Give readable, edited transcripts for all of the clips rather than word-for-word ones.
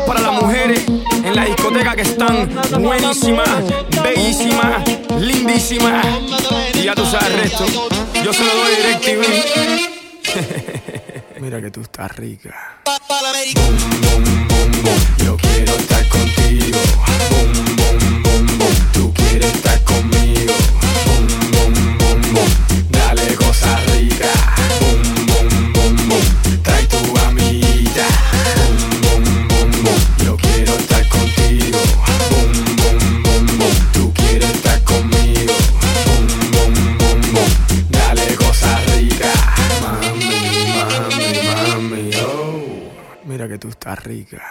para las mujeres en la discoteca que están buenísimas, bellísimas, lindísimas. Y ya tú sabes el resto. Yo se lo doy DirecTV. Mira que tú estás rica. Boom, boom, boom, boom. Yo quiero estar contigo. Boom, boom, boom, boom. Tú quieres estar conmigo. Boom, boom, boom, boom. Dale cosa rica. Boom, boom, boom, boom. Trae tu amiguita. Boom, boom, boom, boom. Yo quiero estar contigo. Boom, boom, boom, boom. Tú quieres estar conmigo. Boom, boom, boom, boom. Dale cosa rica. Mami, mami, mami, oh. Mira que tú estás rica.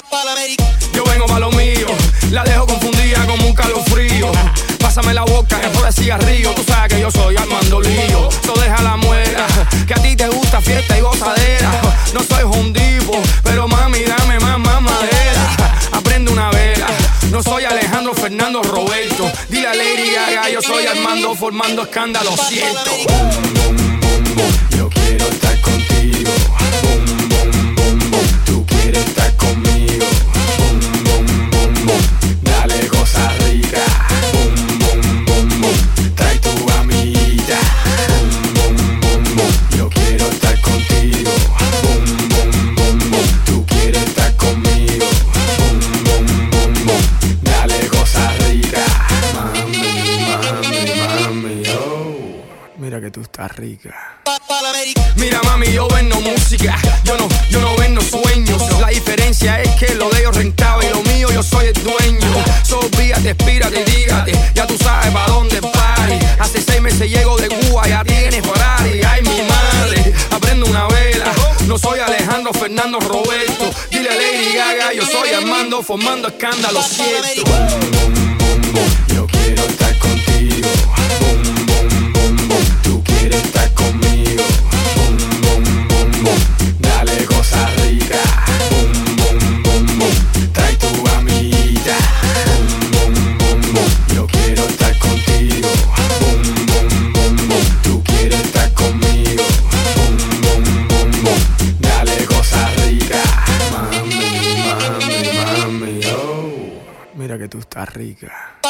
Yo vengo pa' lo mío, la dejo confundida como un calofrío. Pásame la boca, que por el cigarrillo. Tú sabes que yo soy Armando Lío. So deja la muela, que a ti te gusta fiesta y gozadera. No soy hondipo, pero mami dame más madera. Aprende una vela, no soy Alejandro Fernando Roberto. Dile a Lady Gaga, yo soy Armando formando escándalo, siento. Boom, boom, boom, boom. Yo quiero estar contigo. Boom, boom, boom, boom. Tú quieres estar conmigo. Boom, boom, boom, boom. Dale cosa rica. Boom, boom, boom, boom. Trae tu amiguita. Boom, boom, boom, boom. Yo quiero estar contigo. Boom, boom, boom, boom. Tú quieres estar conmigo. Boom, boom, boom, boom. Dale cosa rica. Mami, mami, mami, oh. Mira que tú estás rica. Mira mami, yo vendo música, yo no vendo sueños. La diferencia es que lo de ellos rentaba y lo mío yo soy el dueño. Olvídate, espírate y dígate, ya tú sabes pa' dónde party. Hace 6 meses llego de Cuba, ya tienes Ferrari. Ay mi madre, aprendo una vela. No soy Alejandro Fernando Roberto. Dile a Lady Gaga, yo soy Armando formando escándalo, cierto. Boom, boom, boom, boom. Yo quiero estar contigo. Boom, boom, boom, boom. Tú quieres estar conmigo. Boom, boom, boom, boom. Dale cosa rica. Boom, boom, boom, boom. Trae tu amiguita. Boom, boom, boom, boom. Yo quiero estar contigo. Boom, boom, boom, boom. Tú quieres estar conmigo. Boom, boom, boom, boom. Dale cosa rica. Mami, mami, mami, oh. Mira que tú estás rica.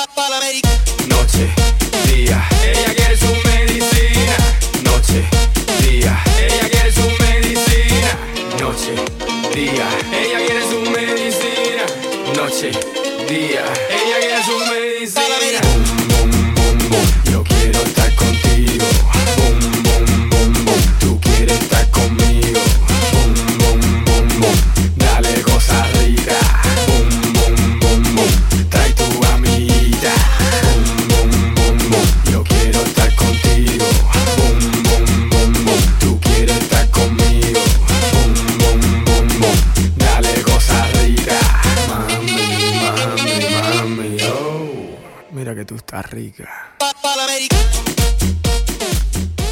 Noche, día, ella quiere su medicina. Noche, día, ella quiere su medicina. Noche, día, ella quiere su medicina. Noche, día, ella quiere su medicina. Boom, boom, boom, boom. Yo quiero estar contigo. Boom, boom, boom, boom. Tú quieres estar conmigo. Boom, boom, boom, boom. Dale cosa rica. Boom, boom, boom, boom. Trae tu amiguita. Boom, boom, boom, boom. Yo quiero estar contigo. Boom, boom, boom, boom. Tú quieres estar conmigo. Boom, boom, boom, boom. Dale cosa rica. Mami, mami, mami, oh. Mira que tú estás rica.